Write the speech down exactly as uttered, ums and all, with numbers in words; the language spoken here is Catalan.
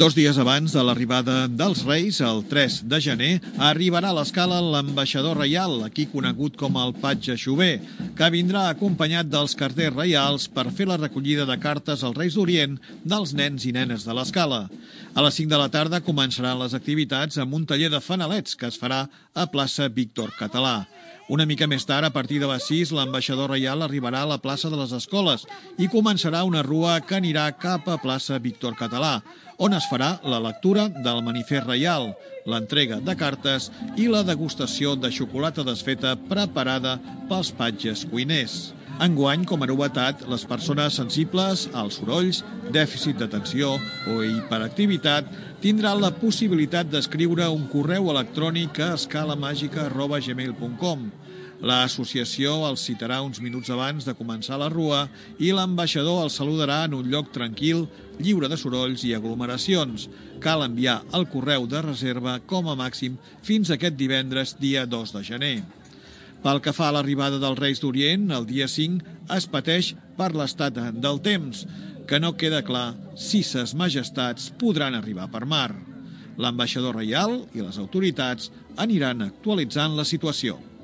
Dos dies abans de l'arribada dels Reis, el tres de gener, arribarà a l'Escala l'ambaixador reial, aquí conegut com el Patge Xover, que vindrà acompanyat dels carters reials per fer la recollida de cartes als Reis d'Orient dels nens i nenes de l'Escala. A les cinc de la tarda començaran les activitats amb un taller de fanalets que es farà a plaça Víctor Català. Una mica més tard, a partir de les sis, l'ambaixador reial arribarà a la plaça de les Escoles i començarà una rua que anirà cap a plaça Víctor Català, on es farà la lectura del manifest reial, l'entrega de cartes i la degustació de xocolata desfeta preparada pels patges cuiners. Enguany, com a novetat, les persones sensibles als sorolls, dèficit d'atenció o hiperactivitat tindran la possibilitat d'escriure un correu electrònic a escalamàgica arroba gmail punt com. L'associació els citarà uns minuts abans de començar la rua i l'ambaixador els saludarà en un lloc tranquil, lliure de sorolls i aglomeracions. Cal enviar el correu de reserva com a màxim fins aquest divendres, dia dos de gener. Pel que fa a l'arribada dels Reis d'Orient, el dia cinc es pateix per l'estat del temps, que no queda clar si ses majestats podran arribar per mar. L'ambaixador reial i les autoritats aniran actualitzant la situació.